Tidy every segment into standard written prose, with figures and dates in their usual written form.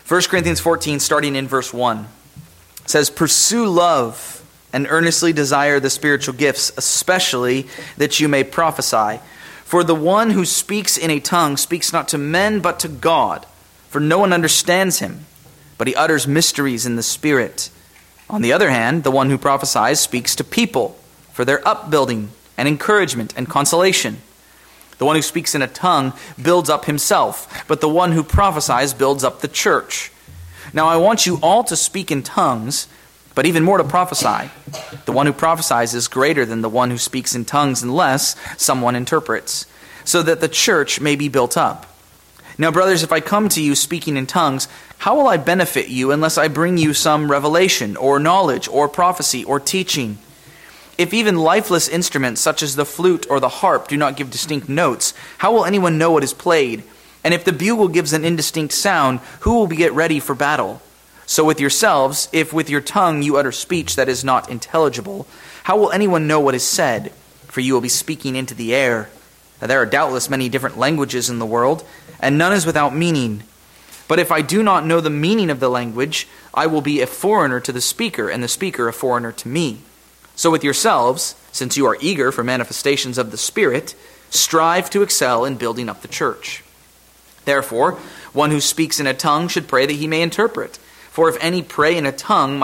1 Corinthians 14, starting in verse 1, says, "Pursue love and earnestly desire the spiritual gifts, especially that you may prophesy. For the one who speaks in a tongue speaks not to men but to God, for no one understands him, but he utters mysteries in the Spirit. On the other hand, the one who prophesies speaks to people for their upbuilding and encouragement and consolation. The one who speaks in a tongue builds up himself, but the one who prophesies builds up the church. Now I want you all to speak in tongues, but even more to prophesy. The one who prophesies is greater than the one who speaks in tongues unless someone interprets, so that the church may be built up. Now, brothers, if I come to you speaking in tongues, how will I benefit you unless I bring you some revelation or knowledge or prophecy or teaching? If even lifeless instruments such as the flute or the harp do not give distinct notes, how will anyone know what is played? And if the bugle gives an indistinct sound, who will get ready for battle? So with yourselves, if with your tongue you utter speech that is not intelligible, how will anyone know what is said? For you will be speaking into the air. Now, there are doubtless many different languages in the world, and none is without meaning. But if I do not know the meaning of the language, I will be a foreigner to the speaker, and the speaker a foreigner to me. So with yourselves, since you are eager for manifestations of the Spirit, strive to excel in building up the church. Therefore, one who speaks in a tongue should pray that he may interpret. For if any pray in a tongue,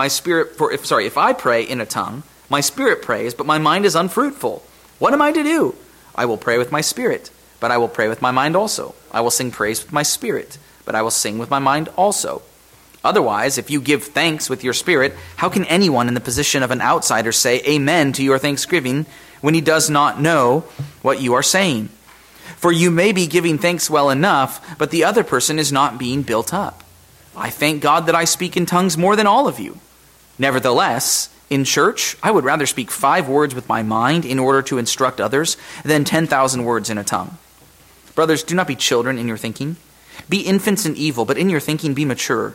if I pray in a tongue, my spirit prays, but my mind is unfruitful. What am I to do? I will pray with my spirit, but I will pray with my mind also. I will sing praise with my spirit, but I will sing with my mind also. Otherwise, if you give thanks with your spirit, how can anyone in the position of an outsider say amen to your thanksgiving when he does not know what you are saying? For you may be giving thanks well enough, but the other person is not being built up. I thank God that I speak in tongues more than all of you. Nevertheless, in church, I would rather speak 5 words with my mind in order to instruct others than 10,000 words in a tongue. Brothers, do not be children in your thinking. Be infants in evil, but in your thinking be mature.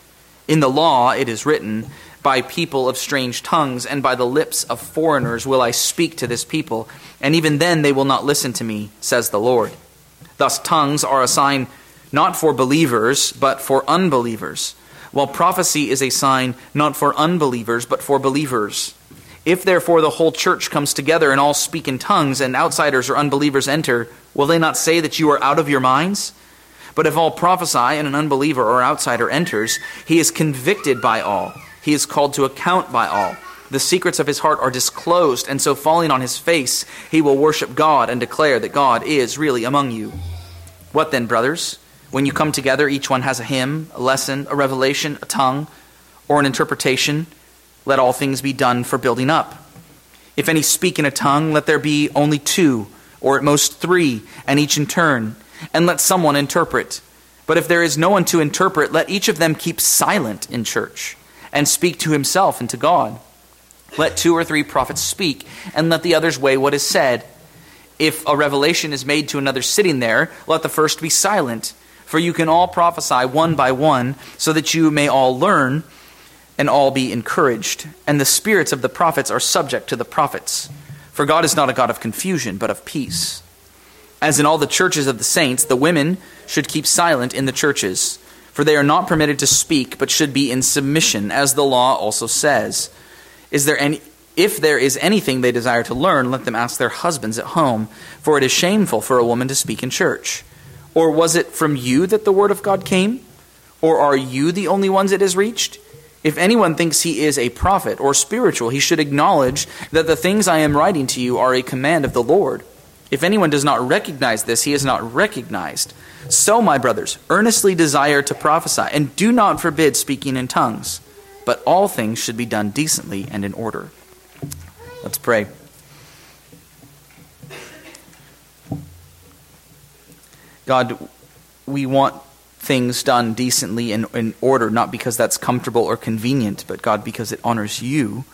In the law it is written, by people of strange tongues and by the lips of foreigners will I speak to this people, and even then they will not listen to me, says the Lord. Thus tongues are a sign not for believers, but for unbelievers, while prophecy is a sign not for unbelievers, but for believers. If therefore the whole church comes together and all speak in tongues, and outsiders or unbelievers enter, will they not say that you are out of your minds? But if all prophesy and an unbeliever or outsider enters, he is convicted by all. He is called to account by all. The secrets of his heart are disclosed, and so falling on his face, he will worship God and declare that God is really among you. What then, brothers? When you come together, each one has a hymn, a lesson, a revelation, a tongue, or an interpretation. Let all things be done for building up. If any speak in a tongue, let there be only 2, or at most 3, and each in turn. And let someone interpret. But if there is no one to interpret, let each of them keep silent in church, and speak to himself and to God. Let 2 or 3 prophets speak, and let the others weigh what is said. If a revelation is made to another sitting there, let the first be silent. For you can all prophesy one by one, so that you may all learn and all be encouraged. And the spirits of the prophets are subject to the prophets. For God is not a God of confusion, but of peace. As in all the churches of the saints, the women should keep silent in the churches, for they are not permitted to speak, but should be in submission, as the law also says. If there is anything they desire to learn, let them ask their husbands at home, for it is shameful for a woman to speak in church. Or was it from you that the word of God came? Or are you the only ones it has reached? If anyone thinks he is a prophet or spiritual, he should acknowledge that the things I am writing to you are a command of the Lord. If anyone does not recognize this, he is not recognized. So, my brothers, earnestly desire to prophesy, and do not forbid speaking in tongues. But all things should be done decently and in order. Let's pray. God, we want things done decently and in order, not because that's comfortable or convenient, but God, because it honors you.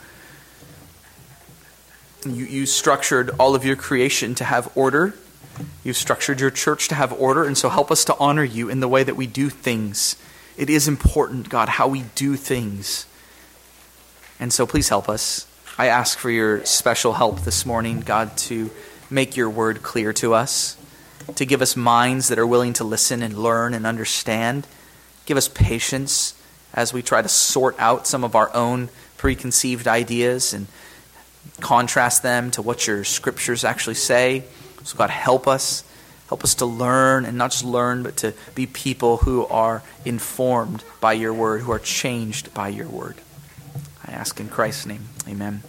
You structured all of your creation to have order. You've structured your church to have order, and so help us to honor you in the way that we do things. It is important, God, how we do things. And so please help us. I ask for your special help this morning, God, to make your word clear to us, to give us minds that are willing to listen and learn and understand, Give us patience as we try to sort out some of our own preconceived ideas and contrast them to what your scriptures actually say. So God, help us. Help us to learn, and not just learn, but to be people who are informed by your word, who are changed by your word. I ask in Christ's name. Amen.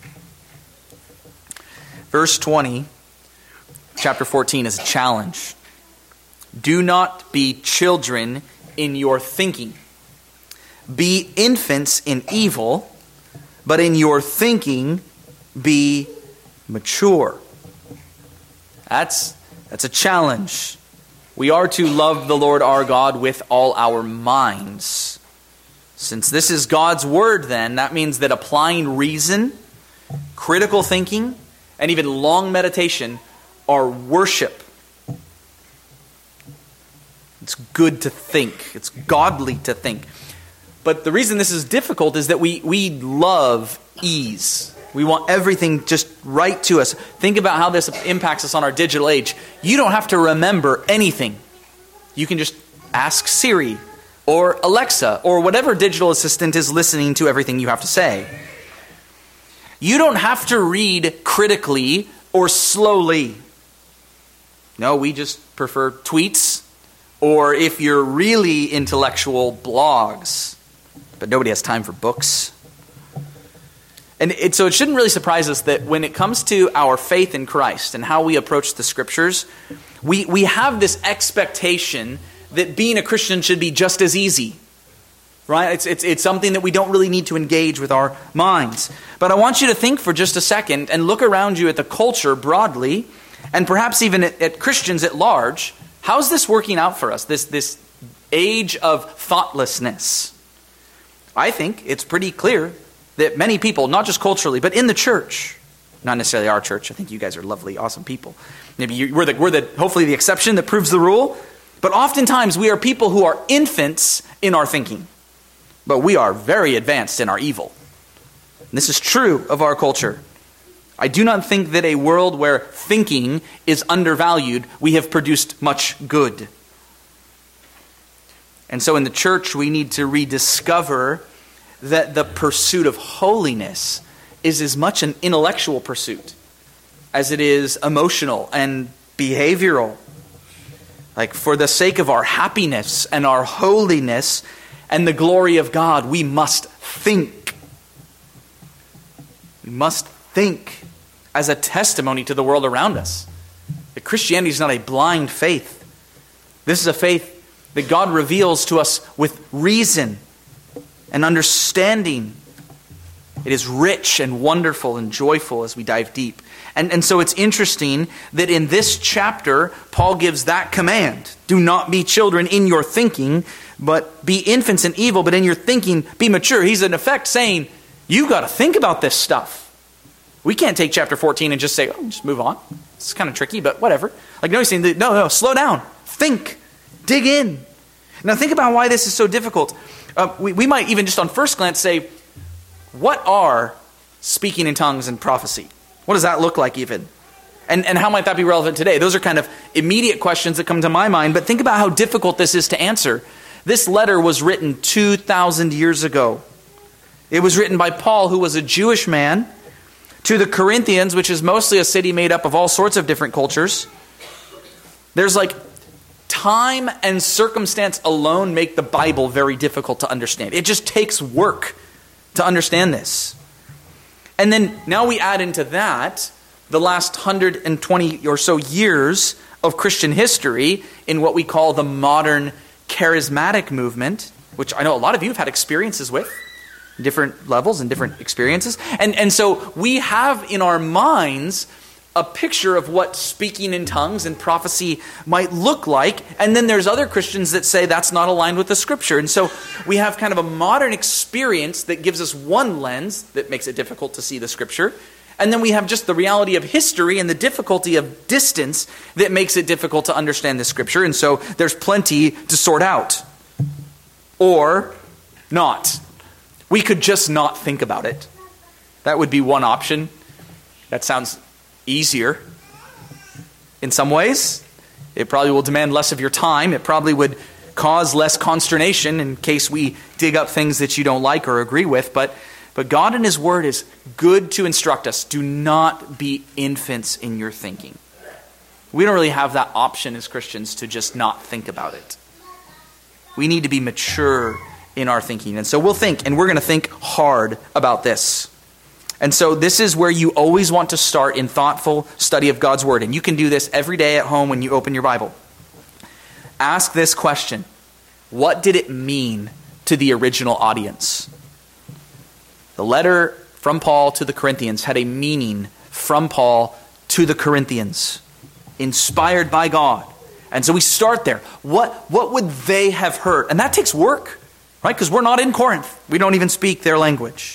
Verse 20, chapter 14 is a challenge. Do not be children in your thinking. Be infants in evil, but in your thinking be mature. That's a challenge. We are to love the Lord our God with all our minds. Since this is God's word, then, that means that applying reason, critical thinking, and even long meditation are worship. It's good to think. It's godly to think. But the reason this is difficult is that we love ease. We want everything just right to us. Think about how this impacts us on our digital age. You don't have to remember anything. You can just ask Siri or Alexa or whatever digital assistant is listening to everything you have to say. You don't have to read critically or slowly. No, we just prefer tweets, or if you're really intellectual, blogs. But nobody has time for books. And so it shouldn't really surprise us that when it comes to our faith in Christ and how we approach the scriptures, we have this expectation that being a Christian should be just as easy. Right? It's something that we don't really need to engage with our minds. But I want you to think for just a second and look around you at the culture broadly, and perhaps even at Christians at large. How's this working out for us, this age of thoughtlessness? I think it's pretty clear that many people, not just culturally, but in the church, not necessarily our church, I think you guys are lovely, awesome people. Maybe we're hopefully the exception that proves the rule. But oftentimes we are people who are infants in our thinking. But we are very advanced in our evil. And this is true of our culture. I do not think that a world where thinking is undervalued, we have produced much good. And so in the church, we need to rediscover that the pursuit of holiness is as much an intellectual pursuit as it is emotional and behavioral. Like, for the sake of our happiness and our holiness and the glory of God, we must think. We must think as a testimony to the world around us. That Christianity is not a blind faith. This is a faith that God reveals to us with reason and understanding. It is rich and wonderful and joyful as we dive deep. And so it's interesting that in this chapter, Paul gives that command. Do not be children in your thinking, but be infants in evil, but in your thinking be mature. He's in effect saying, you've got to think about this stuff. We can't take chapter 14 and just say, oh, just move on. It's kind of tricky, but whatever. Like, no, he's saying, no, slow down. Think. Dig in. Now think about why this is so difficult. We might even just on first glance say, what are speaking in tongues and prophecy? What does that look like even? And how might that be relevant today? Those are kind of immediate questions that come to my mind, but think about how difficult this is to answer. This letter was written 2,000 years ago. It was written by Paul, who was a Jewish man, to the Corinthians, which is mostly a city made up of all sorts of different cultures. There's like time and circumstance alone make the Bible very difficult to understand. It just takes work to understand this. And then now we add into that the last 120 or so years of Christian history in what we call the modern charismatic movement, which I know a lot of you have had experiences with, different levels and different experiences. And so we have in our minds a picture of what speaking in tongues and prophecy might look like. And then there's other Christians that say that's not aligned with the scripture. And so we have kind of a modern experience that gives us one lens that makes it difficult to see the scripture. And then we have just the reality of history and the difficulty of distance that makes it difficult to understand the scripture. And so there's plenty to sort out. Or not. We could just not think about it. That would be one option. That sounds easier in some ways. It probably will demand less of your time. It probably would cause less consternation in case we dig up things that you don't like or agree with. But God in his word is good to instruct us. Do not be infants in your thinking. We don't really have that option as Christians to just not think about it. We need to be mature in our thinking. And so we'll think, and we're going to think hard about this. And so this is where you always want to start in thoughtful study of God's word. And you can do this every day at home when you open your Bible. Ask this question: what did it mean to the original audience? The letter from Paul to the Corinthians had a meaning from Paul to the Corinthians, inspired by God. And so we start there. What would they have heard? And that takes work, right? Because we're not in Corinth. We don't even speak their language.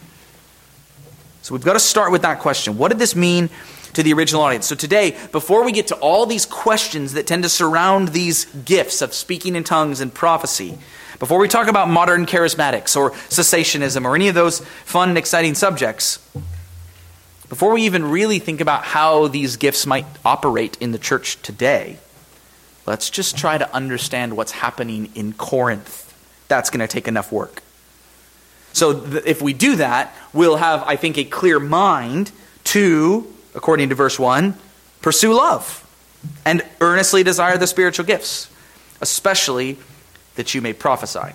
So we've got to start with that question. What did this mean to the original audience? So today, before we get to all these questions that tend to surround these gifts of speaking in tongues and prophecy, before we talk about modern charismatics or cessationism or any of those fun and exciting subjects, before we even really think about how these gifts might operate in the church today, let's just try to understand what's happening in Corinth. That's going to take enough work. So if we do that, we'll have, I think, a clear mind to, according to verse 1, pursue love and earnestly desire the spiritual gifts, especially that you may prophesy.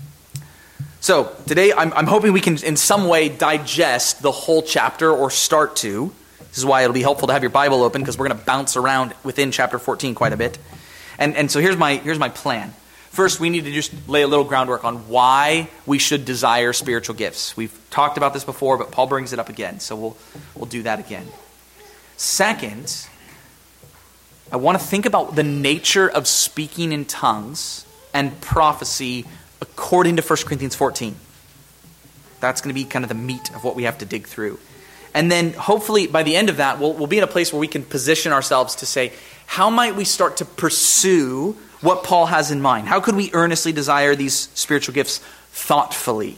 So today I'm hoping we can in some way digest the whole chapter, or start to. This is why it'll be helpful to have your Bible open, because we're going to bounce around within chapter 14 quite a bit. And so here's my plan. First, we need to just lay a little groundwork on why we should desire spiritual gifts. We've talked about this before, but Paul brings it up again, so we'll do that again. Second, I want to think about the nature of speaking in tongues and prophecy according to 1 Corinthians 14. That's going to be kind of the meat of what we have to dig through. And then hopefully by the end of that, we'll be in a place where we can position ourselves to say, how might we start to pursue what Paul has in mind? How could we earnestly desire these spiritual gifts thoughtfully?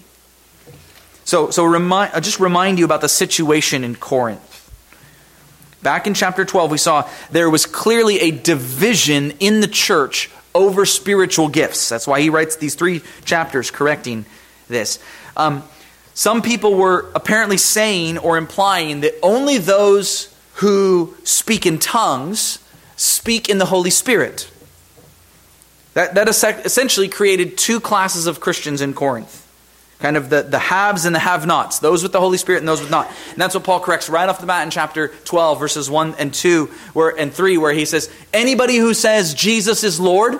So I'll just remind you about the situation in Corinth. Back in chapter 12, we saw there was clearly a division in the church over spiritual gifts. That's why he writes these 3 chapters correcting this. Some people were apparently saying or implying that only those who speak in tongues speak in the Holy Spirit. That essentially created 2 classes of Christians in Corinth. Kind of the haves and the have-nots. Those with the Holy Spirit and those with not. And that's what Paul corrects right off the bat in chapter 12, verses 1 and 2 and 3, where he says, anybody who says Jesus is Lord,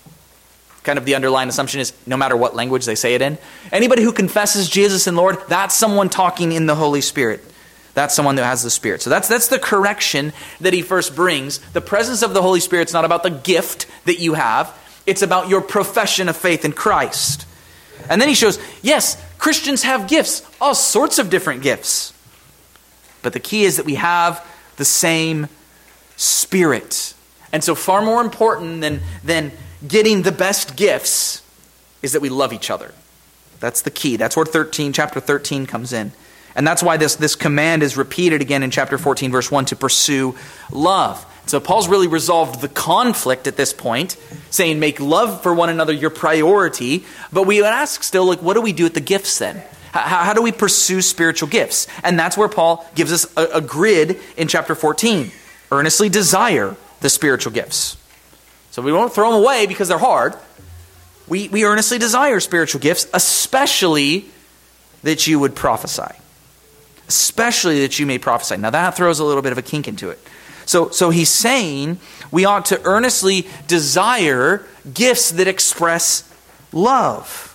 kind of the underlying assumption is no matter what language they say it in, anybody who confesses Jesus and Lord, that's someone talking in the Holy Spirit. That's someone that has the Spirit. So that's the correction that he first brings. The presence of the Holy Spirit is not about the gift that you have. It's about your profession of faith in Christ. And then he shows, yes, Christians have gifts, all sorts of different gifts. But the key is that we have the same Spirit. And so far more important than getting the best gifts is that we love each other. That's the key. That's where chapter 13 comes in. And that's why this command is repeated again in chapter 14, verse 1, to pursue love. So Paul's really resolved the conflict at this point, saying make love for one another your priority. But we would ask still, what do we do with the gifts then? How do we pursue spiritual gifts? And that's where Paul gives us a grid in chapter 14. Earnestly desire the spiritual gifts. So we won't throw them away because they're hard. We earnestly desire spiritual gifts, especially that you would prophesy. Especially that you may prophesy. Now that throws a little bit of a kink into it. So he's saying we ought to earnestly desire gifts that express love.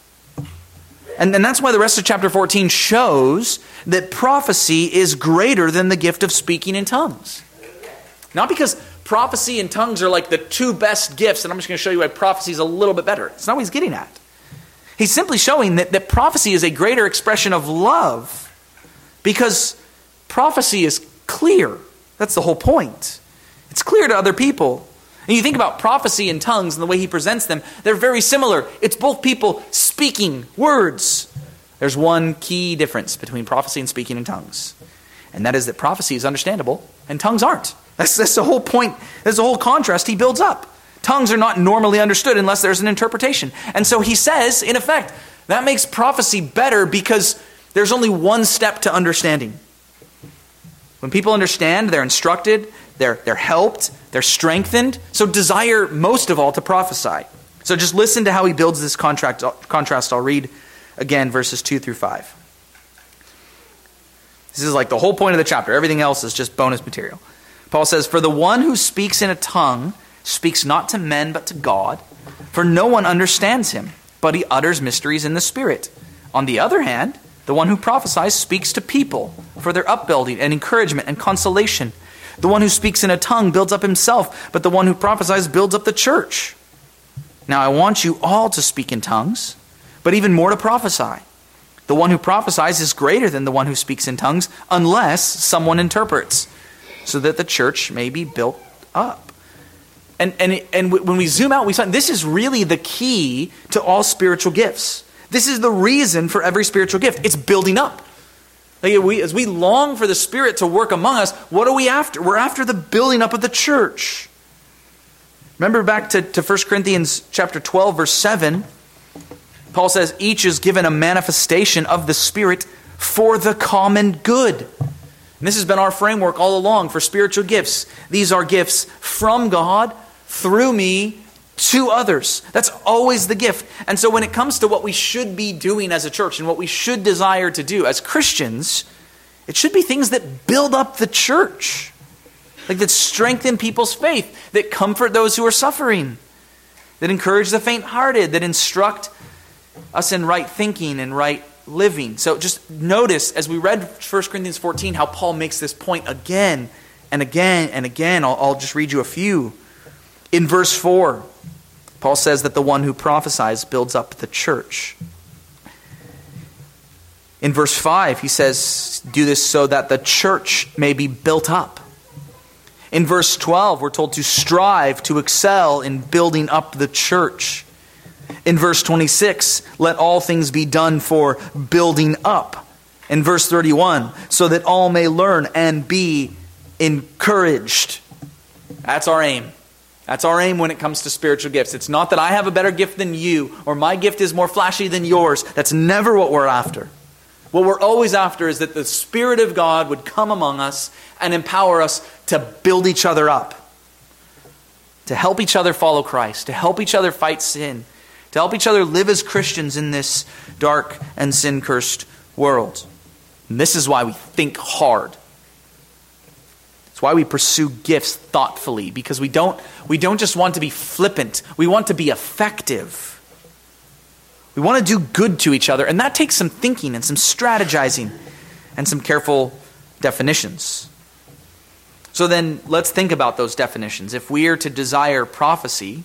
And that's why the rest of chapter 14 shows that prophecy is greater than the gift of speaking in tongues. Not because prophecy and tongues are like the 2 best gifts, and I'm just going to show you why prophecy is a little bit better. It's not what he's getting at. He's simply showing that prophecy is a greater expression of love because prophecy is clear. That's the whole point. It's clear to other people. And you think about prophecy and tongues and the way he presents them, they're very similar. It's both people speaking words. There's one key difference between prophecy and speaking in tongues. And that is that prophecy is understandable and tongues aren't. That's the whole point. That's the whole contrast he builds up. Tongues are not normally understood unless there's an interpretation. And so he says, in effect, that makes prophecy better because there's only one step to understanding. When people understand, they're instructed, they're helped, they're strengthened. So desire most of all to prophesy. So just listen to how he builds this contrast. I'll read again verses 2 through 5. This is like the whole point of the chapter. Everything else is just bonus material. Paul says, "For the one who speaks in a tongue speaks not to men but to God, for no one understands him, but he utters mysteries in the Spirit. On the other hand, the one who prophesies speaks to people for their upbuilding and encouragement and consolation. The one who speaks in a tongue builds up himself, but the one who prophesies builds up the church. Now I want you all to speak in tongues, but even more to prophesy. The one who prophesies is greater than the one who speaks in tongues, unless someone interprets, so that the church may be built up." And when we zoom out, we find this is really the key to all spiritual gifts. This is the reason for every spiritual gift. It's building up. Like as we long for the Spirit to work among us, what are we after? We're after the building up of the church. Remember back to 1 Corinthians chapter 12, verse 7. Paul says, "Each is given a manifestation of the Spirit for the common good." And this has been our framework all along for spiritual gifts. These are gifts from God, through me, to others. That's always the gift. And so when it comes to what we should be doing as a church and what we should desire to do as Christians, it should be things that build up the church. Like that strengthen people's faith, that comfort those who are suffering, that encourage the faint-hearted, that instruct us in right thinking and right living. So just notice, as we read 1 Corinthians 14, how Paul makes this point again and again and again. I'll just read you a few. In verse 4, Paul says that the one who prophesies builds up the church. In verse 5, he says, "Do this so that the church may be built up." In verse 12, we're told to strive to excel in building up the church. In verse 26, let all things be done for building up. In verse 31, so that all may learn and be encouraged. That's our aim. That's our aim when it comes to spiritual gifts. It's not that I have a better gift than you, or my gift is more flashy than yours. That's never what we're after. What we're always after is that the Spirit of God would come among us and empower us to build each other up, to help each other follow Christ, to help each other fight sin, to help each other live as Christians in this dark and sin-cursed world. And this is why we think hard. It's why we pursue gifts thoughtfully, because we don't just want to be flippant. We want to be effective. We want to do good to each other, and that takes some thinking and some strategizing and some careful definitions. So then let's think about those definitions. If we are to desire prophecy,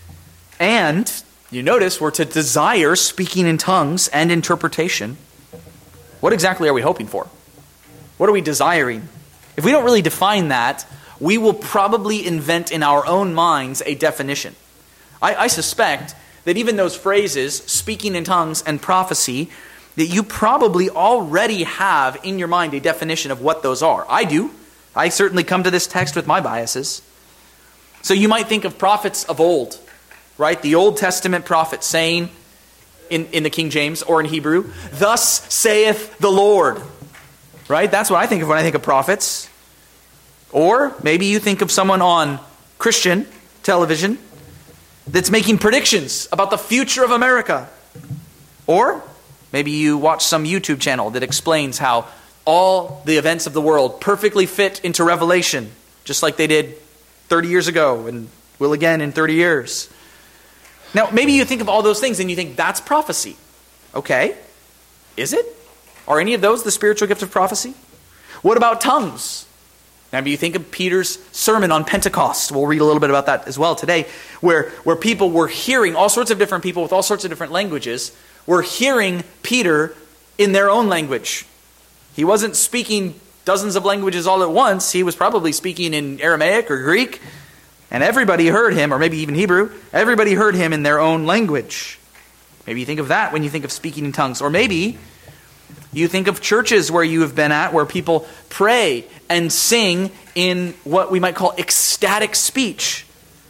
and you notice we're to desire speaking in tongues and interpretation, what exactly are we hoping for? What are we desiring? If we don't really define that, we will probably invent in our own minds a definition. I suspect that even those phrases, speaking in tongues and prophecy, that you probably already have in your mind a definition of what those are. I do. I certainly come to this text with my biases. So you might think of prophets of old, right? The Old Testament prophet saying in the King James or in Hebrew, "Thus saith the Lord." Right? That's what I think of when I think of prophets. Or maybe you think of someone on Christian television that's making predictions about the future of America. Or maybe you watch some YouTube channel that explains how all the events of the world perfectly fit into Revelation, just like they did 30 years ago and will again in 30 years. Now, maybe you think of all those things and you think that's prophecy. Okay. Is it? Are any of those the spiritual gift of prophecy? What about tongues? Maybe you think of Peter's sermon on Pentecost. We'll read a little bit about that as well today, where people were hearing, all sorts of different people with all sorts of different languages, were hearing Peter in their own language. He wasn't speaking dozens of languages all at once. He was probably speaking in Aramaic or Greek, and everybody heard him, or maybe even Hebrew. Everybody heard him in their own language. Maybe you think of that when you think of speaking in tongues. Or maybe you think of churches where you have been at, where people pray and sing in what we might call ecstatic speech,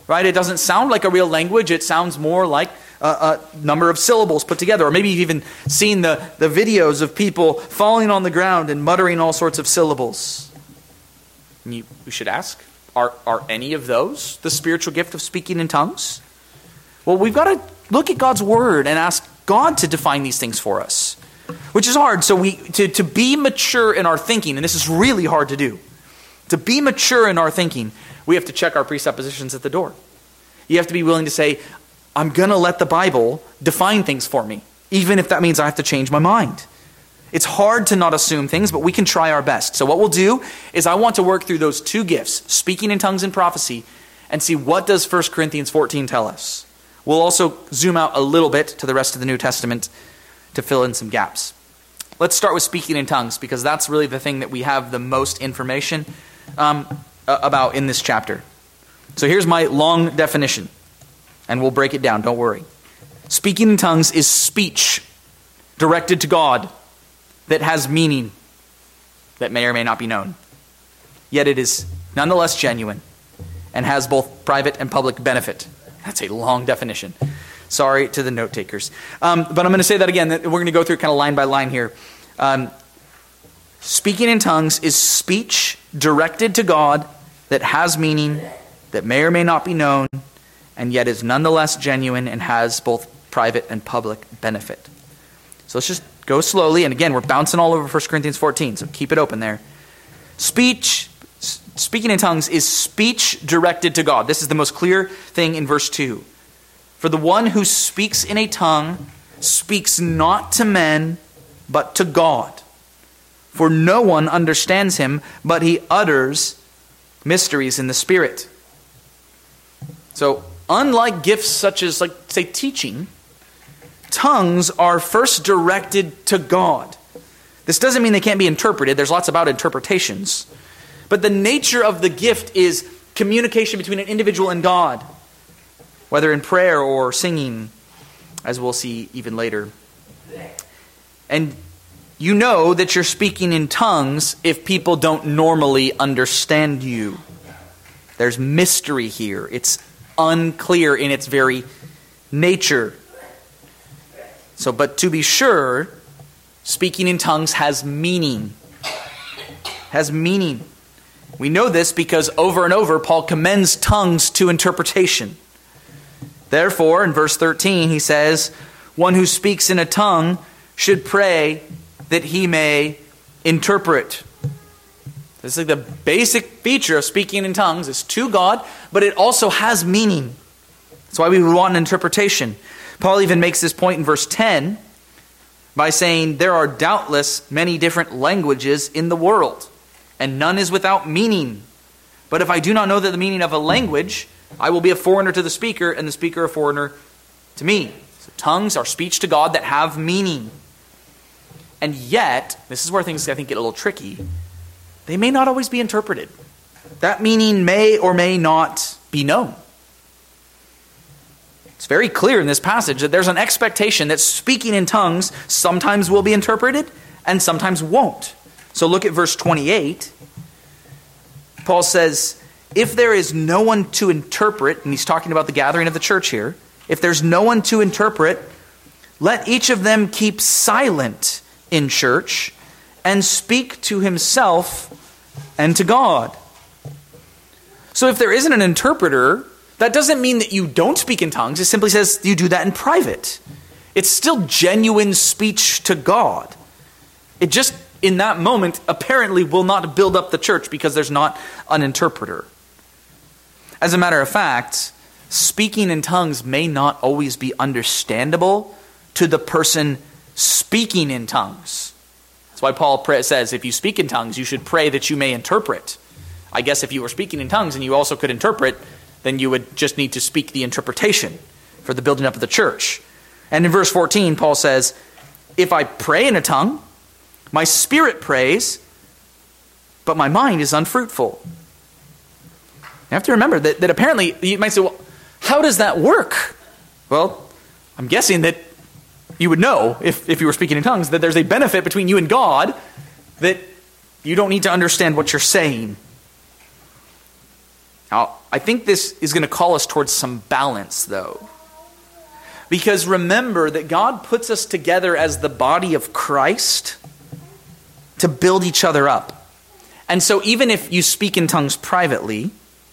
right? It doesn't sound like a real language. It sounds more like a number of syllables put together. Or maybe you've even seen the videos of people falling on the ground and muttering all sorts of syllables. And we should ask, are any of those the spiritual gift of speaking in tongues? Well, we've got to look at God's word and ask God to define these things for us, which is hard. So to be mature in our thinking, and this is really hard to do, to be mature in our thinking, we have to check our presuppositions at the door. You have to be willing to say, I'm going to let the Bible define things for me, even if that means I have to change my mind. It's hard to not assume things, but we can try our best. So what we'll do is I want to work through those two gifts, speaking in tongues and prophecy, and see what does 1 Corinthians 14 tell us. We'll also zoom out a little bit to the rest of the New Testament to fill in some gaps. Let's start with speaking in tongues, because that's really the thing that we have the most information about in this chapter. So here's my long definition, and we'll break it down, don't worry. Speaking in tongues is speech directed to God that has meaning that may or may not be known. Yet it is nonetheless genuine and has both private and public benefit. That's a long definition. Sorry to the note takers. But I'm going to say that again. We're going to go through kind of line by line here. Speaking in tongues is speech directed to God that has meaning, that may or may not be known, and yet is nonetheless genuine and has both private and public benefit. So let's just go slowly. And again, we're bouncing all over 1 Corinthians 14, so keep it open there. Speaking in tongues is speech directed to God. This is the most clear thing in verse 2. For the one who speaks in a tongue speaks not to men, but to God. For no one understands him, but he utters mysteries in the Spirit. So, unlike gifts such as, say, teaching, tongues are first directed to God. This doesn't mean they can't be interpreted. There's lots about interpretations. But the nature of the gift is communication between an individual and God, whether in prayer or singing, as we'll see even later. And you know that you're speaking in tongues if people don't normally understand you. There's mystery here. It's unclear in its very nature. So, but to be sure, speaking in tongues has meaning. Has meaning. We know this because over and over Paul commends tongues to interpretation. Therefore, in verse 13, he says, one who speaks in a tongue should pray that he may interpret. This is like the basic feature of speaking in tongues. It's to God, but it also has meaning. That's why we would want an interpretation. Paul even makes this point in verse 10 by saying, there are doubtless many different languages in the world, and none is without meaning. But if I do not know the meaning of a language, I will be a foreigner to the speaker, and the speaker a foreigner to me. So tongues are speech to God that have meaning. And yet, this is where things I think get a little tricky, they may not always be interpreted. That meaning may or may not be known. It's very clear in this passage that there's an expectation that speaking in tongues sometimes will be interpreted and sometimes won't. So look at verse 28. Paul says, if there is no one to interpret, and he's talking about the gathering of the church here, if there's no one to interpret, let each of them keep silent in church and speak to himself and to God. So if there isn't an interpreter, that doesn't mean that you don't speak in tongues. It simply says you do that in private. It's still genuine speech to God. It just, in that moment, apparently will not build up the church because there's not an interpreter. As a matter of fact, speaking in tongues may not always be understandable to the person speaking in tongues. That's why Paul says, if you speak in tongues, you should pray that you may interpret. I guess if you were speaking in tongues and you also could interpret, then you would just need to speak the interpretation for the building up of the church. And in verse 14, Paul says, if I pray in a tongue, my spirit prays, but my mind is unfruitful. You have to remember that apparently, you might say, well, how does that work? Well, I'm guessing that you would know, if you were speaking in tongues, that there's a benefit between you and God, that you don't need to understand what you're saying. Now, I think this is going to call us towards some balance, though. Because remember that God puts us together as the body of Christ to build each other up. And so even if you speak in tongues privately,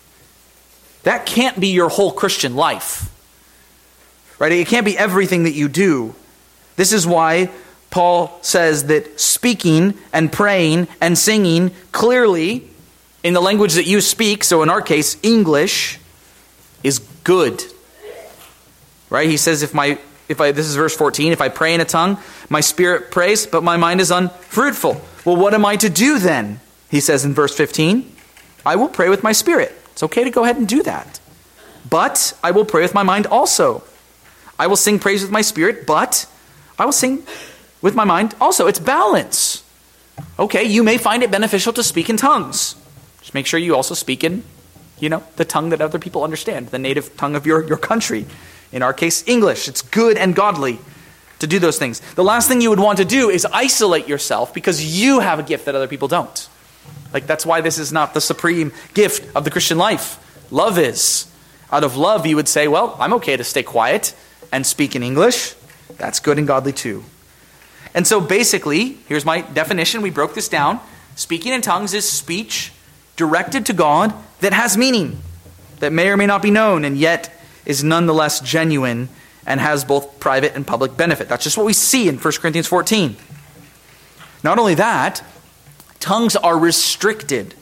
that can't be your whole Christian life. Right? It can't be everything that you do. This is why Paul says that speaking and praying and singing clearly in the language that you speak, so in our case, English, is good. Right? He says, this is verse 14, if I pray in a tongue, my spirit prays, but my mind is unfruitful. Well, what am I to do then? He says in verse 15, I will pray with my spirit. It's okay to go ahead and do that. But I will pray with my mind also. I will sing praise with my spirit, but I will sing with my mind also. It's balance. Okay, you may find it beneficial to speak in tongues. Just make sure you also speak in, the tongue that other people understand, the native tongue of your country. In our case, English. It's good and godly to do those things. The last thing you would want to do is isolate yourself because you have a gift that other people don't. That's why this is not the supreme gift of the Christian life. Love is. Out of love, you would say, well, I'm okay to stay quiet and speak in English. That's good and godly too. And so basically, here's my definition. We broke this down. Speaking in tongues is speech directed to God that has meaning, that may or may not be known, and yet is nonetheless genuine and has both private and public benefit. That's just what we see in 1 Corinthians 14. Not only that, tongues are restricted.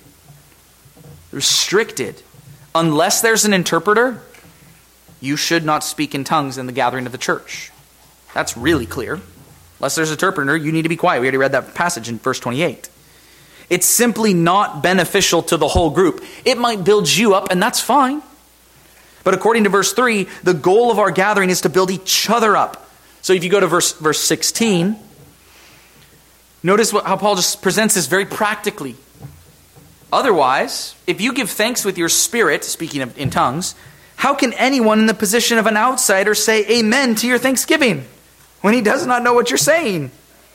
Restricted. Unless there's an interpreter, you should not speak in tongues in the gathering of the church. That's really clear. Unless there's an interpreter, you need to be quiet. We already read that passage in verse 28. It's simply not beneficial to the whole group. It might build you up, and that's fine. But according to verse 3, the goal of our gathering is to build each other up. So if you go to verse 16, notice how Paul just presents this very practically. Otherwise, if you give thanks with your spirit, speaking in tongues, how can anyone in the position of an outsider say amen to your thanksgiving when he does not know what you're saying?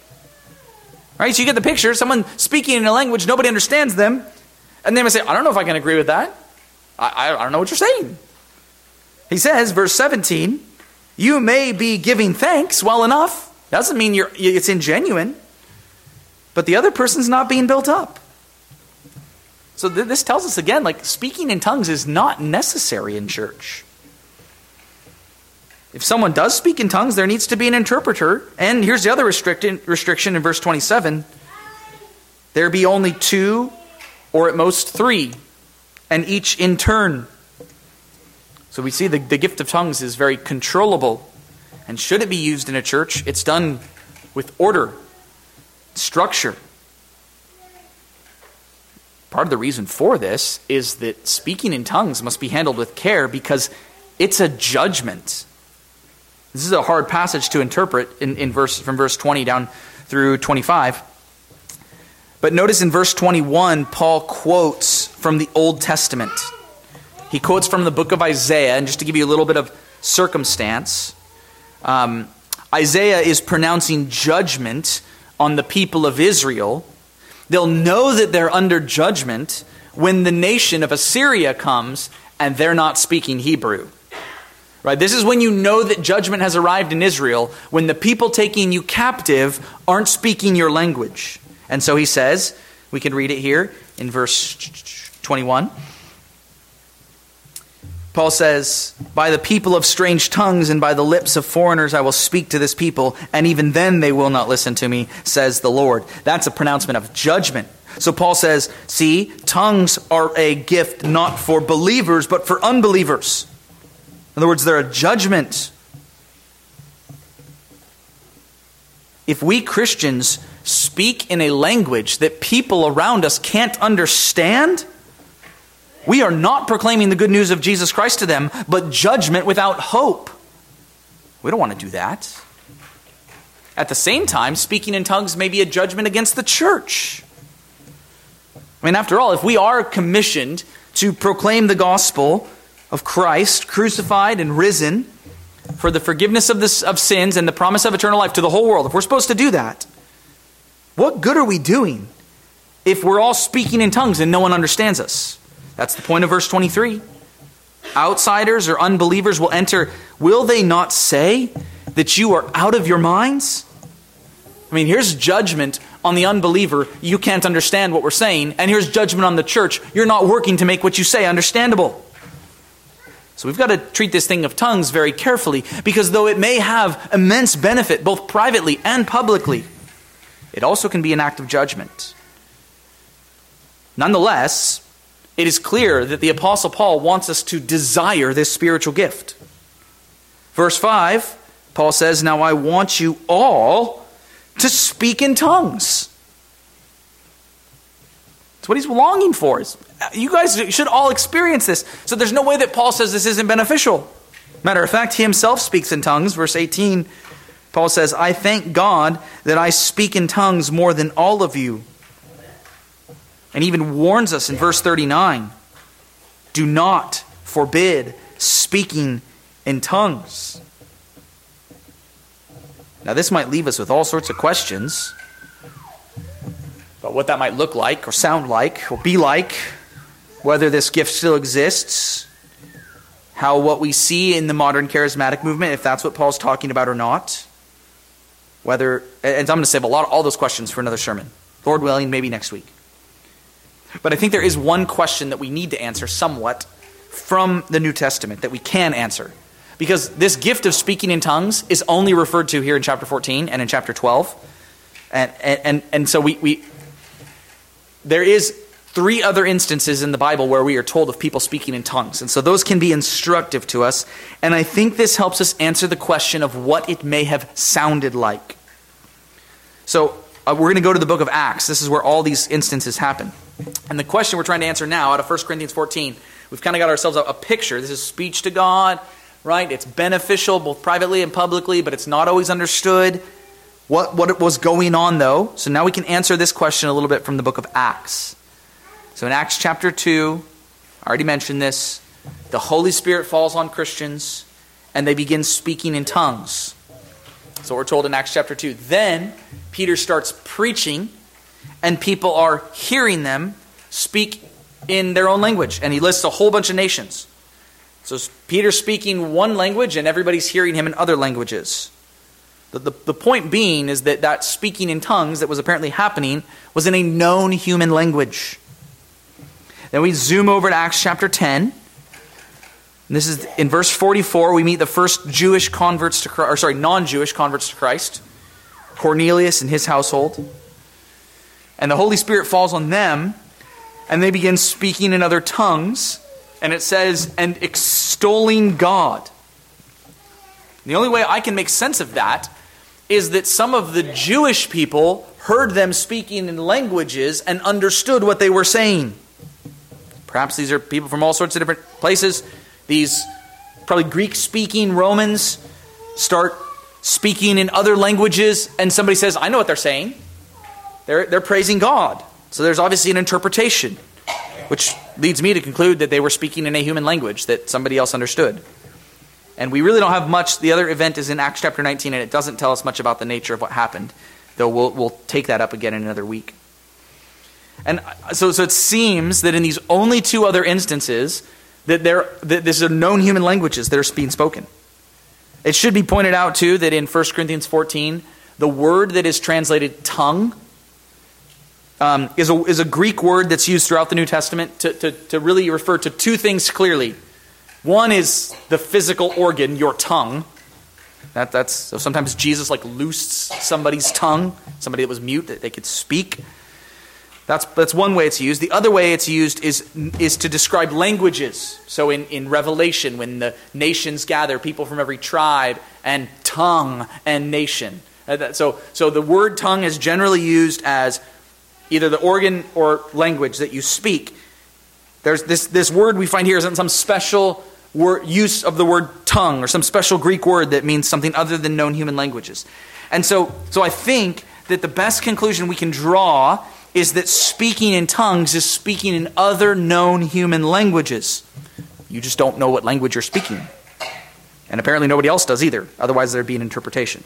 Right? So you get the picture. Someone speaking in a language, nobody understands them. And they might say, I don't know if I can agree with that. I don't know what you're saying. He says, verse 17, you may be giving thanks well enough. Doesn't mean it's ingenuine. But the other person's not being built up. So this tells us again, speaking in tongues is not necessary in church. If someone does speak in tongues, there needs to be an interpreter. And here's the other restriction in verse 27. There be only 2 or at most 3, and each in turn. So we see the gift of tongues is very controllable. And should it be used in a church, it's done with order, structure. Part of the reason for this is that speaking in tongues must be handled with care because it's a judgment. This is a hard passage to interpret from verse 20 down through 25. But notice in verse 21, Paul quotes from the Old Testament. He quotes from the book of Isaiah, and just to give you a little bit of circumstance, Isaiah is pronouncing judgment on the people of Israel. They'll know that they're under judgment when the nation of Assyria comes and they're not speaking Hebrew. Right? This is when you know that judgment has arrived in Israel, when the people taking you captive aren't speaking your language. And so he says, we can read it here in verse 21. Paul says, by the people of strange tongues and by the lips of foreigners I will speak to this people, and even then they will not listen to me, says the Lord. That's a pronouncement of judgment. So Paul says, see, tongues are a gift not for believers, but for unbelievers. In other words, they're a judgment. If we Christians speak in a language that people around us can't understand, we are not proclaiming the good news of Jesus Christ to them, but judgment without hope. We don't want to do that. At the same time, speaking in tongues may be a judgment against the church. I mean, after all, if we are commissioned to proclaim the gospel of Christ, crucified and risen, for the forgiveness of sins and the promise of eternal life to the whole world, if we're supposed to do that, what good are we doing if we're all speaking in tongues and no one understands us? That's the point of verse 23. Outsiders or unbelievers will enter. Will they not say that you are out of your minds? I mean, here's judgment on the unbeliever. You can't understand what we're saying. And here's judgment on the church. You're not working to make what you say understandable. So we've got to treat this thing of tongues very carefully, because though it may have immense benefit both privately and publicly, it also can be an act of judgment. Nonetheless, it is clear that the Apostle Paul wants us to desire this spiritual gift. Verse 5, Paul says, "Now I want you all to speak in tongues." That's what he's longing for. You guys should all experience this. So there's no way that Paul says this isn't beneficial. Matter of fact, he himself speaks in tongues. Verse 18, Paul says, "I thank God that I speak in tongues more than all of you." And even warns us in verse 39, "Do not forbid speaking in tongues." Now this might leave us with all sorts of questions about what that might look like or sound like or be like, whether this gift still exists, how what we see in the modern charismatic movement, if that's what Paul's talking about or not, whether, and I'm going to save all those questions for another sermon. Lord willing, maybe next week. But I think there is one question that we need to answer somewhat from the New Testament that we can answer. Because this gift of speaking in tongues is only referred to here in chapter 14 and in chapter 12. And so there is 3 other instances in the Bible where we are told of people speaking in tongues. And so those can be instructive to us. And I think this helps us answer the question of what it may have sounded like. So we're going to go to the book of Acts. This is where all these instances happen. And the question we're trying to answer now out of 1 Corinthians 14, we've kind of got ourselves a picture. This is speech to God, right? It's beneficial both privately and publicly, but it's not always understood what was going on though. So now we can answer this question a little bit from the book of Acts. So in Acts chapter 2, I already mentioned this, the Holy Spirit falls on Christians and they begin speaking in tongues. So we're told in Acts chapter 2. Then Peter starts preaching and people are hearing them speak in their own language. And he lists a whole bunch of nations. So Peter's speaking one language and everybody's hearing him in other languages. The point being is that speaking in tongues that was apparently happening was in a known human language. Then we zoom over to Acts chapter 10. And this is in verse 44, we meet the first non-Jewish converts to Christ, Cornelius and his household. And the Holy Spirit falls on them, and they begin speaking in other tongues. And it says, and extolling God. The only way I can make sense of that is that some of the Jewish people heard them speaking in languages and understood what they were saying. Perhaps these are people from all sorts of different places. These probably Greek-speaking Romans start speaking in other languages, and somebody says, I know what they're saying. They're praising God. So there's obviously an interpretation, which leads me to conclude that they were speaking in a human language that somebody else understood. And we really don't have much. The other event is in Acts chapter 19, and it doesn't tell us much about the nature of what happened, though we'll take that up again in another week. And so it seems that in these only 2 other instances, that these are known human languages that are being spoken. It should be pointed out, too, that in 1 Corinthians 14, the word that is translated tongue is a Greek word that's used throughout the New Testament to really refer to 2 things clearly. One is the physical organ, your tongue. So sometimes Jesus loosed somebody's tongue, somebody that was mute, that they could speak. That's one way it's used. The other way it's used is to describe languages. So in Revelation, when the nations gather, people from every tribe and tongue and nation. So the word tongue is generally used as either the organ or language that you speak. There's this word we find here is some special use of the word tongue, or some special Greek word that means something other than known human languages. And so I think that the best conclusion we can draw is that speaking in tongues is speaking in other known human languages. You just don't know what language you're speaking. And apparently nobody else does either. Otherwise there'd be an interpretation.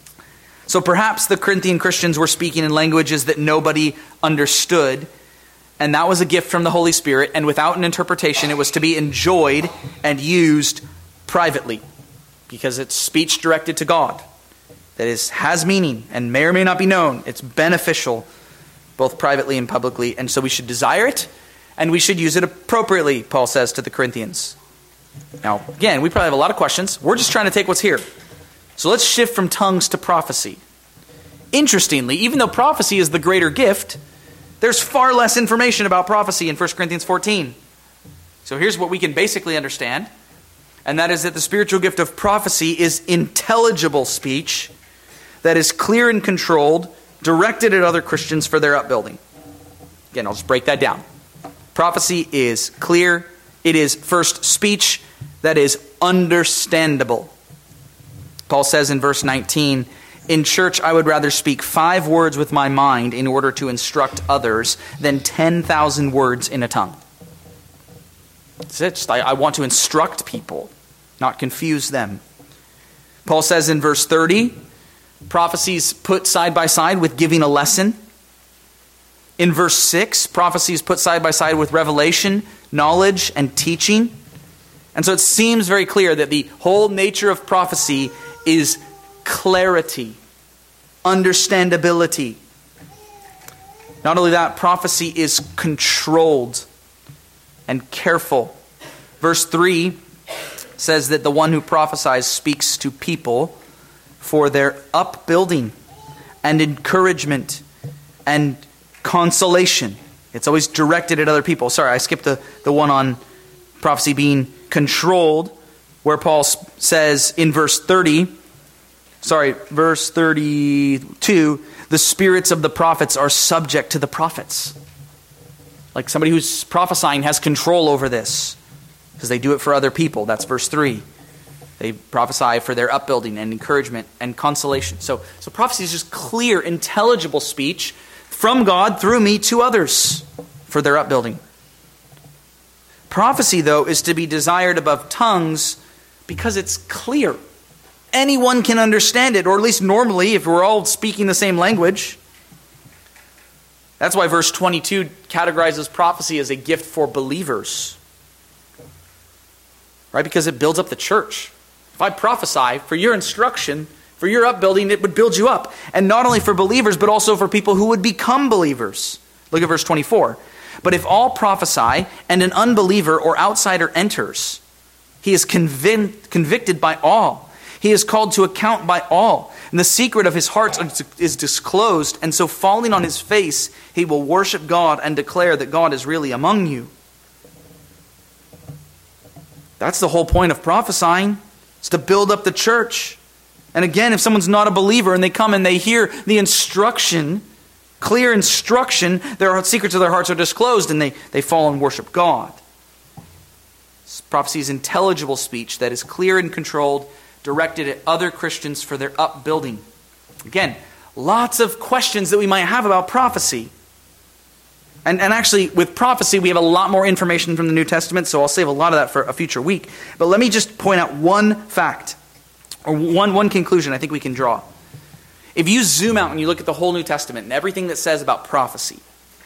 So perhaps the Corinthian Christians were speaking in languages that nobody understood. and that was a gift from the Holy Spirit, and without an interpretation, it was to be enjoyed and used privately, because it's speech directed to God. That is, has meaning and may or may not be known. It's beneficial, both privately and publicly, and so we should desire it, and we should use it appropriately, Paul says to the Corinthians. Now, again, we probably have a lot of questions. We're just trying to take what's here. So let's shift from tongues to prophecy. Interestingly, even though prophecy is the greater gift, there's far less information about prophecy in 1 Corinthians 14. So here's what we can basically understand, and that is that the spiritual gift of prophecy is intelligible speech that is clear and controlled, directed at other Christians for their upbuilding. Again, I'll just break that down. Prophecy is clear. It is first speech that is understandable. Paul says in verse 19, "In church I would rather speak 5 words with my mind in order to instruct others than 10,000 words in a tongue." That's it. I want to instruct people, not confuse them. Paul says in verse 30, prophecies put side by side with giving a lesson. In verse 6, prophecies put side by side with revelation, knowledge, and teaching. And so it seems very clear that the whole nature of prophecy is clarity, understandability. Not only that, prophecy is controlled and careful. Verse 3 says that the one who prophesies speaks to people for their upbuilding and encouragement and consolation. It's always directed at other people. Sorry, I skipped the one on prophecy being controlled, where Paul says in verse 32, the spirits of the prophets are subject to the prophets. Like somebody who's prophesying has control over this, because they do it for other people. That's verse 3. They prophesy for their upbuilding and encouragement and consolation. So prophecy is just clear, intelligible speech from God through me to others for their upbuilding. Prophecy, though, is to be desired above tongues because it's clear. Anyone can understand it, or at least normally, if we're all speaking the same language. That's why verse 22 categorizes prophecy as a gift for believers. Right? Because it builds up the church. If I prophesy for your instruction, for your upbuilding, it would build you up. And not only for believers, but also for people who would become believers. Look at verse 24. But if all prophesy, and an unbeliever or outsider enters, he is convicted by all. He is called to account by all. And the secret of his heart is disclosed. And so falling on his face, he will worship God and declare that God is really among you. That's the whole point of prophesying. It's to build up the church. And again, if someone's not a believer and they come and they hear the instruction, clear instruction, their secrets of their hearts are disclosed and they fall and worship God. Prophecy is intelligible speech that is clear and controlled, directed at other Christians for their upbuilding. Again, lots of questions that we might have about prophecy. And actually, with prophecy, we have a lot more information from the New Testament, so I'll save a lot of that for a future week. But let me just point out one fact, or one conclusion I think we can draw. If you zoom out and you look at the whole New Testament and everything that says about prophecy,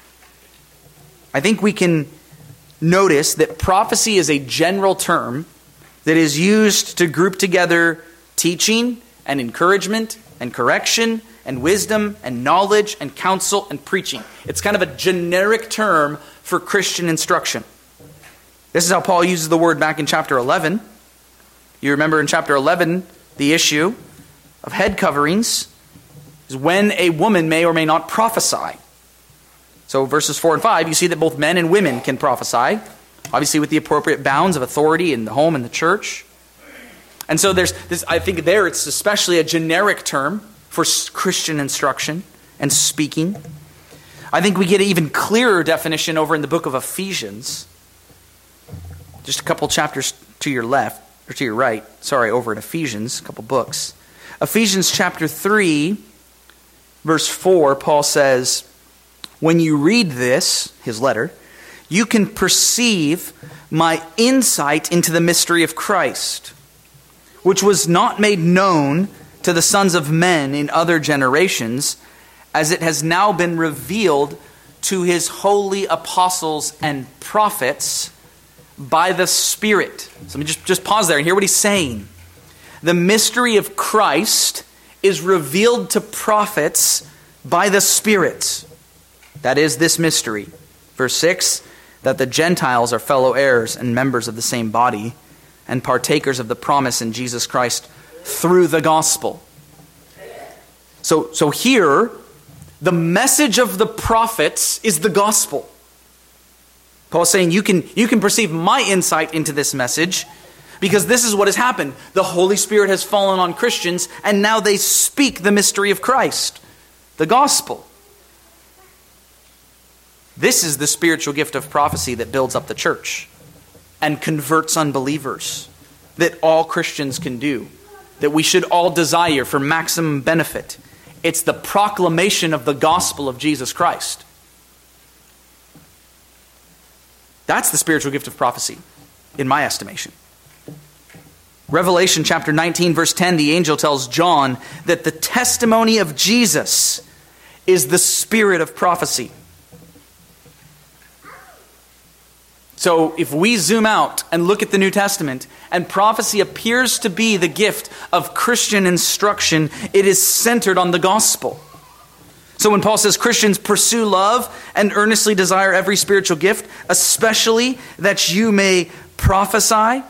I think we can notice that prophecy is a general term that is used to group together teaching and encouragement and correction and wisdom and knowledge and counsel and preaching. It's kind of a generic term for Christian instruction. This is how Paul uses the word back in chapter 11. You remember in chapter 11, the issue of head coverings is when a woman may or may not prophesy. So verses 4 and 5, you see that both men and women can prophesy, obviously with the appropriate bounds of authority in the home and the church. And so there's this, I think there it's especially a generic term for Christian instruction and speaking. I think we get an even clearer definition over in the book of Ephesians. Just a couple chapters to your left, or to your right. Sorry, over in Ephesians, a couple books. Ephesians chapter 3, verse 4, Paul says, when you read this, his letter, you can perceive my insight into the mystery of Christ, which was not made known to the sons of men in other generations, as it has now been revealed to his holy apostles and prophets by the Spirit. So let me just pause there and hear what he's saying. The mystery of Christ is revealed to prophets by the Spirit. That is this mystery. Verse 6, that the Gentiles are fellow heirs and members of the same body and partakers of the promise in Jesus Christ through the gospel. So here, the message of the prophets is the gospel. Paul's saying you can perceive my insight into this message because this is what has happened. The Holy Spirit has fallen on Christians and now they speak the mystery of Christ, the gospel. This is the spiritual gift of prophecy that builds up the church and converts unbelievers, that all Christians can do, that we should all desire for maximum benefit. It's the proclamation of the gospel of Jesus Christ. That's the spiritual gift of prophecy, in my estimation. Revelation chapter 19, verse 10, the angel tells John that the testimony of Jesus is the spirit of prophecy. So if we zoom out and look at the New Testament, and prophecy appears to be the gift of Christian instruction, it is centered on the gospel. So when Paul says Christians pursue love and earnestly desire every spiritual gift, especially that you may prophesy,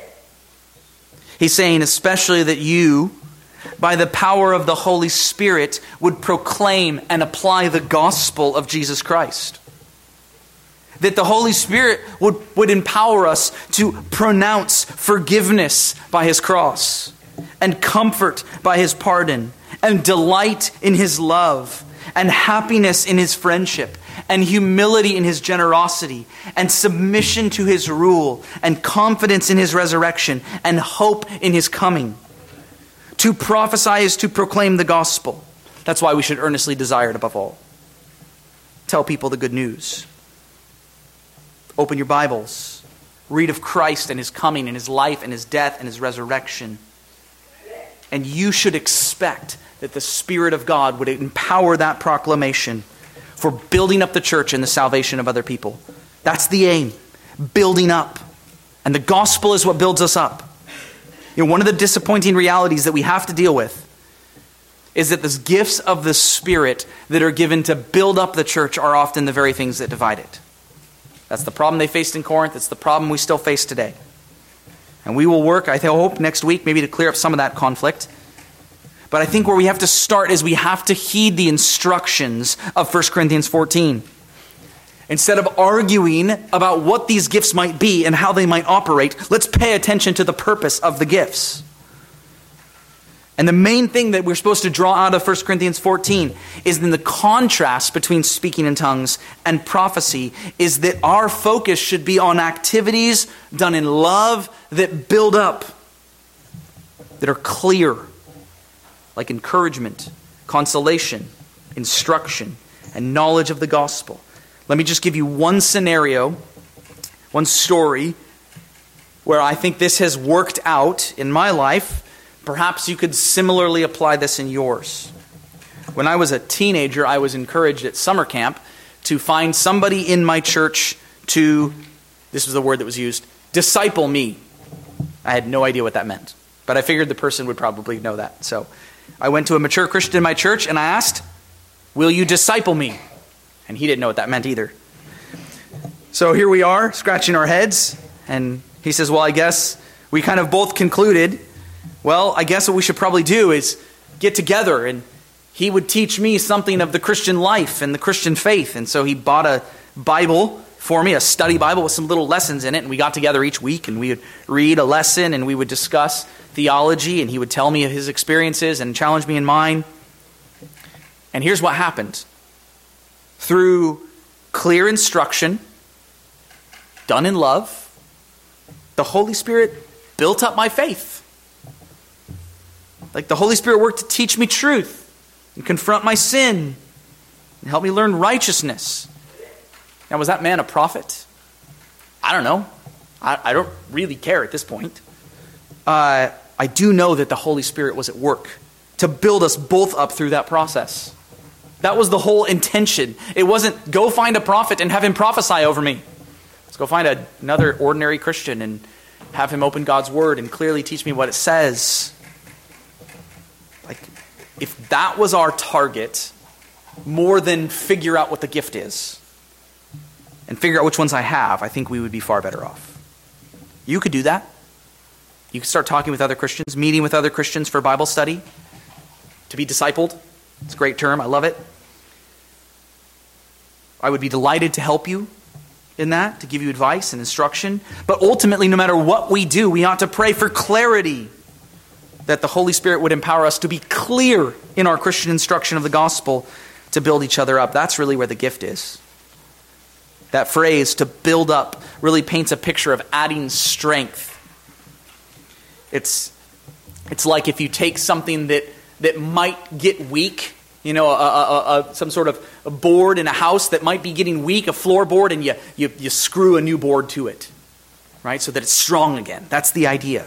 he's saying especially that you, by the power of the Holy Spirit, would proclaim and apply the gospel of Jesus Christ. That the Holy Spirit would empower us to pronounce forgiveness by his cross, and comfort by his pardon, and delight in his love, and happiness in his friendship, and humility in his generosity, and submission to his rule, and confidence in his resurrection, and hope in his coming. To prophesy is to proclaim the gospel. That's why we should earnestly desire it above all. Tell people the good news. Open your Bibles. Read of Christ and his coming and his life and his death and his resurrection. And you should expect that the Spirit of God would empower that proclamation for building up the church and the salvation of other people. That's the aim. Building up. And the gospel is what builds us up. You know, one of the disappointing realities that we have to deal with is that the gifts of the Spirit that are given to build up the church are often the very things that divide it. That's the problem they faced in Corinth. It's the problem we still face today. And we will work, I hope, next week maybe to clear up some of that conflict. But I think where we have to start is we have to heed the instructions of 1 Corinthians 14. Instead of arguing about what these gifts might be and how they might operate, let's pay attention to the purpose of the gifts. And the main thing that we're supposed to draw out of 1 Corinthians 14 is in the contrast between speaking in tongues and prophecy is that our focus should be on activities done in love that build up, that are clear, like encouragement, consolation, instruction, and knowledge of the gospel. Let me just give you one scenario, one story, where I think this has worked out in my life. Perhaps you could similarly apply this in yours. When I was a teenager, I was encouraged at summer camp to find somebody in my church to, this was the word that was used, disciple me. I had no idea what that meant, but I figured the person would probably know that. So I went to a mature Christian in my church and I asked, "Will you disciple me?" And he didn't know what that meant either. So here we are, scratching our heads, and he says, "Well, I guess we kind of both concluded, well, I guess what we should probably do is get together and he would teach me something of the Christian life and the Christian faith." And so he bought a Bible for me, a study Bible with some little lessons in it. And we got together each week and we would read a lesson and we would discuss theology and he would tell me of his experiences and challenge me in mine. And here's what happened. Through clear instruction, done in love, the Holy Spirit built up my faith. Like the Holy Spirit worked to teach me truth and confront my sin and help me learn righteousness. Now, was that man a prophet? I don't know. I don't really care at this point. I do know that the Holy Spirit was at work to build us both up through that process. That was the whole intention. It wasn't go find a prophet and have him prophesy over me. Let's go find another ordinary Christian and have him open God's word and clearly teach me what it says. Like, if that was our target, more than figure out what the gift is and figure out which ones I have, I think we would be far better off. You could do that. You could start talking with other Christians, meeting with other Christians for Bible study, to be discipled. It's a great term. I love it. I would be delighted to help you in that, to give you advice and instruction. But ultimately, no matter what we do, we ought to pray for clarity, that the Holy Spirit would empower us to be clear in our Christian instruction of the gospel, to build each other up. That's really where the gift is. That phrase, to build up, really paints a picture of adding strength. It's like if you take something that might get weak, some sort of a board in a house that might be getting weak, a floorboard, and you screw a new board to it, right? So that it's strong again. That's the idea.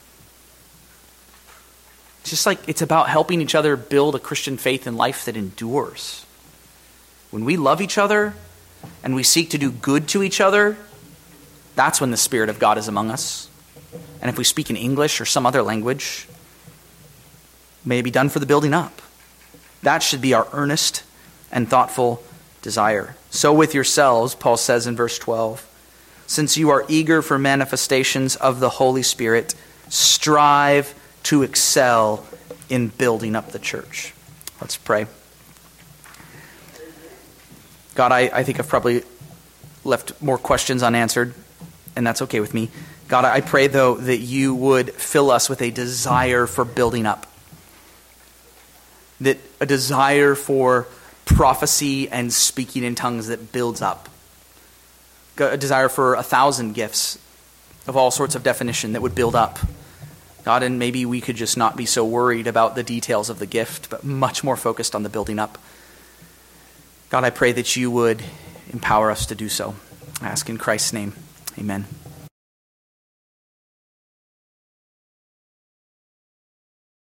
It's just like it's about helping each other build a Christian faith and life that endures. When we love each other and we seek to do good to each other, that's when the Spirit of God is among us. And if we speak in English or some other language, may it be done for the building up. That should be our earnest and thoughtful desire. So with yourselves, Paul says in verse 12, since you are eager for manifestations of the Holy Spirit, strive to excel in building up the church. Let's pray. God, I think I've probably left more questions unanswered, and that's okay with me. God, I pray, though, that you would fill us with a desire for building up. That a desire for prophecy and speaking in tongues that builds up. A desire for 1,000 gifts of all sorts of definition that would build up. God, and maybe we could just not be so worried about the details of the gift, but much more focused on the building up. God, I pray that you would empower us to do so. I ask in Christ's name. Amen.